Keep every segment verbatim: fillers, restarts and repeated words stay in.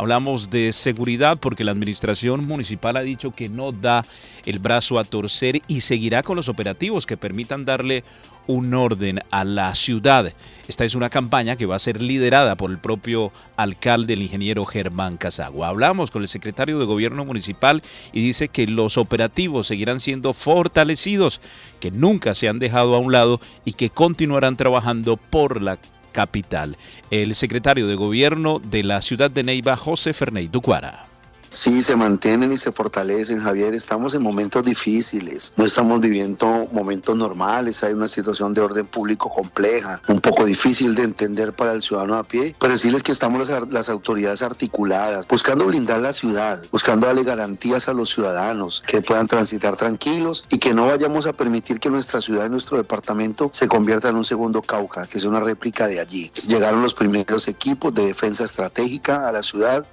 Hablamos de seguridad porque la administración municipal ha dicho que no da el brazo a torcer y seguirá con los operativos que permitan darle un orden a la ciudad. Esta es una campaña que va a ser liderada por el propio alcalde, el ingeniero Germán Casagua. Hablamos con el secretario de Gobierno Municipal y dice que los operativos seguirán siendo fortalecidos, que nunca se han dejado a un lado y que continuarán trabajando por la capital. El secretario de Gobierno de la ciudad de Neiva, José Ferney Ducuara. Sí, se mantienen y se fortalecen, Javier. Estamos en momentos difíciles, no estamos viviendo momentos normales, hay una situación de orden público compleja, un poco difícil de entender para el ciudadano a pie, pero decirles que estamos las, las autoridades articuladas, buscando blindar la ciudad, buscando darle garantías a los ciudadanos que puedan transitar tranquilos y que no vayamos a permitir que nuestra ciudad y nuestro departamento se convierta en un segundo Cauca, que es una réplica de allí. Llegaron los primeros equipos de defensa estratégica a la ciudad.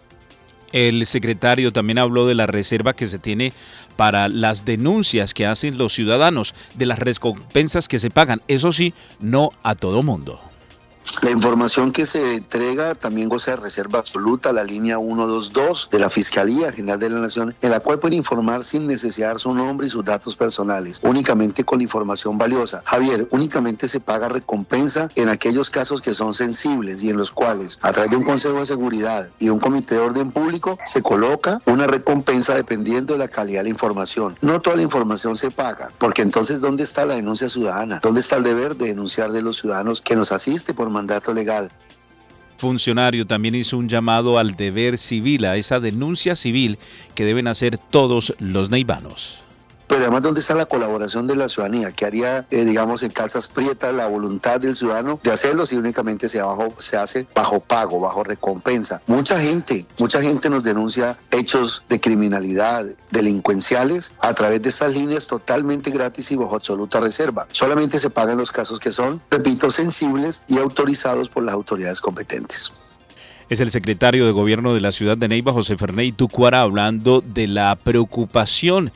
El secretario también habló de la reserva que se tiene para las denuncias que hacen los ciudadanos, de las recompensas que se pagan, eso sí, no a todo mundo. La información que se entrega también goza de reserva absoluta, la línea ciento veintidós de la Fiscalía General de la Nación, en la cual pueden informar sin necesidad su nombre y sus datos personales, únicamente con información valiosa. Javier, únicamente se paga recompensa en aquellos casos que son sensibles y en los cuales, a través de un Consejo de Seguridad y un Comité de Orden Público, se coloca una recompensa dependiendo de la calidad de la información. No toda la información se paga, porque entonces, ¿dónde está la denuncia ciudadana? ¿Dónde está el deber de denunciar de los ciudadanos que nos asiste por mandato legal? Funcionario también hizo un llamado al deber civil, a esa denuncia civil que deben hacer todos los neivanos. Pero además, ¿dónde está la colaboración de la ciudadanía? ¿Qué haría, eh, digamos, en calzas prietas la voluntad del ciudadano de hacerlo si únicamente se, bajo, se hace bajo pago, bajo recompensa? Mucha gente, mucha gente nos denuncia hechos de criminalidad, delincuenciales, a través de estas líneas totalmente gratis y bajo absoluta reserva. Solamente se pagan los casos que son, repito, sensibles y autorizados por las autoridades competentes. Es el secretario de Gobierno de la ciudad de Neiva, José Ferney Ducuara, hablando de la preocupación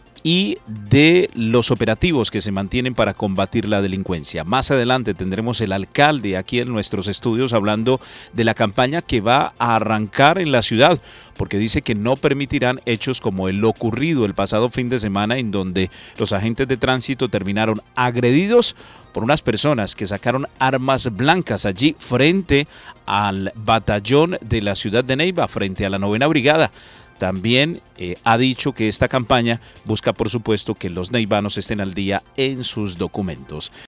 y de los operativos que se mantienen para combatir la delincuencia. Más adelante tendremos el alcalde aquí en nuestros estudios hablando de la campaña que va a arrancar en la ciudad, porque dice que no permitirán hechos como el ocurrido el pasado fin de semana, en donde los agentes de tránsito terminaron agredidos por unas personas que sacaron armas blancas allí frente al batallón de la ciudad de Neiva, frente a la novena brigada. También eh, ha dicho que esta campaña busca, por supuesto, que los neivanos estén al día en sus documentos.